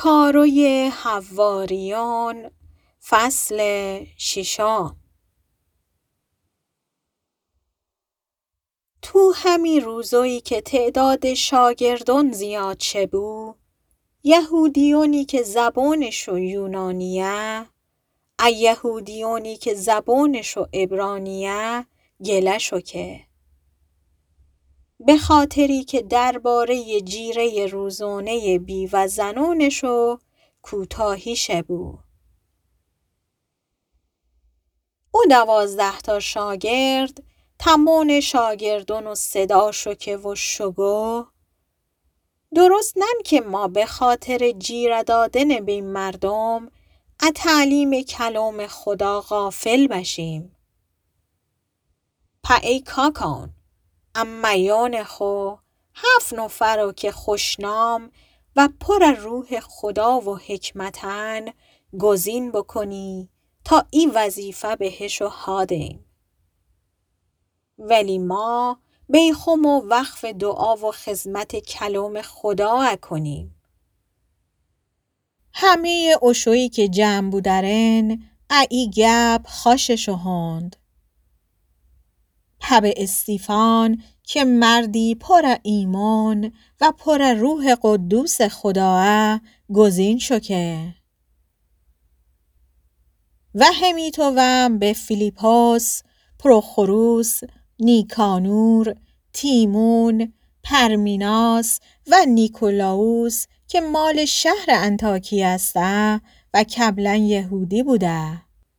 کاروی حواریون فصل 6. تو همی روزایی که تعداد شاگردان زیاد شه بو، یهودیونی که زبانشو یونانیه، یهودیونی که زبانشو عبرانیه گله شو که. به خاطری که درباره جیره روزانه بی و زنانشو کوتاهی شبو. او 12 شاگرد تمام شاگردان و صدا شو که و شگو، درست نن که ما به خاطر جیره دادن به مردم تعلیم کلام خدا غافل بشیم. ای کاکان امیان خو 7 نفر که خوشنام و پر روح خدا و حکمتن گزین بکنی تا این وظیفه بهشو هادیم. ولی ما بیخم و وقف دعا و خدمت کلام خدا کنیم. همه اشویی که جمع بودرن ای گب خاششو هاند. به استیفان که مردی پر ایمان و پر روح قدوس خداه گزین شو که. و همیتوم به فیلیپوس، پروخوروس، نیکانور، تیمون، پرمیناس و نیکولاوس که مال شهر انطاکی است و قبلا یهودی بوده.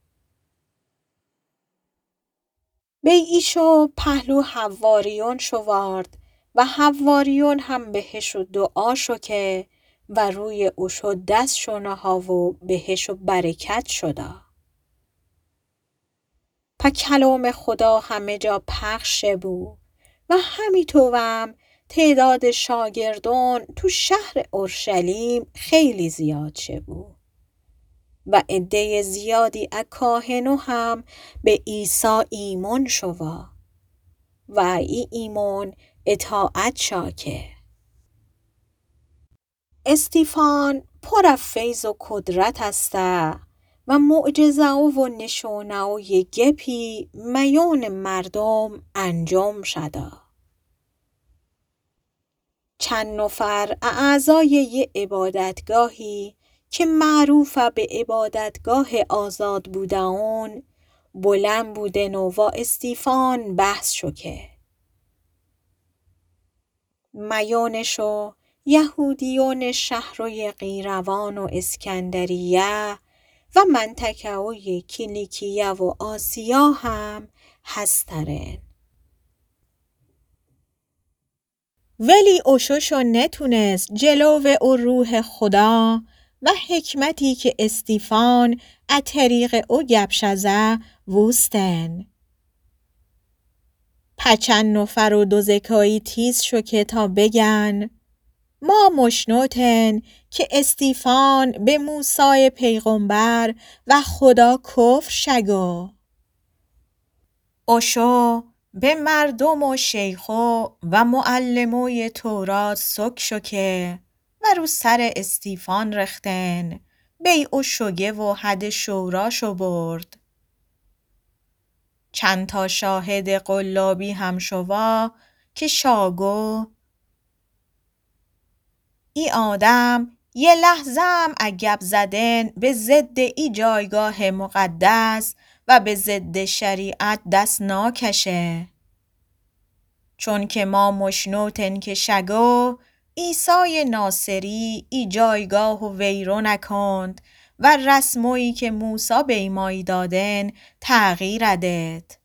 به ایشو پهلو حواریون شوارد و حواریون هم بهشو دعا شو که و روی اوشو دست شونه و بهشو برکت شده. کلام خدا همه جا پخش بو و همیتوم تعداد شاگردان تو شهر اورشلیم خیلی زیاد شه بو و عده زیادی کاهنو هم به عیسی ایمان شوا و ای ایمان اطاعت شاکه. استیفان پر از فیض و قدرت است و معجزه و نشانه و گپی میان مردم انجام شده. چند نفر اعضای یه عبادتگاهی که معروف به عبادتگاه آزاد بودن بلند بودن و با استیفان بحث شو که. میانشو یهودیون شهرهای قیروان و اسکندریه و منطقه کیلیکیه و آسیا هم هسترن. ولی اوشوشو نتونست جلو او روح خدا و حکمتی که استیفان از طریق او گپشزه وستن. چند نفر و دوزکایی تیز شو که تا بگن ما مشنوتن که استیفان به موسی پیغمبر و خدا کفر شگو. اوشو به مردم و شیخو و معلموی تورات سک شو که و رو سر استیفان رختن بی او شگه و حد شوراشو برد. چند تا شاهد قلابی هم شوا که شاگو ای آدم یه لحظه هم اگب زدن به ضد ای جایگاه مقدس و به ضد شریعت دست ناکشه. چون که ما مشنوتن که شگو عیسی ناصری ای جایگاه و ویرو نکند و رسمویی که موسی بیمایی دادن تغییر ادد.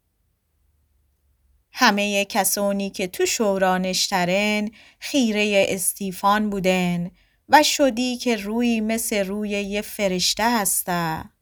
همه کسانی که تو شورا نشترن خیره استیفان بودن و شدی که روی مثل روی یه فرشته هسته.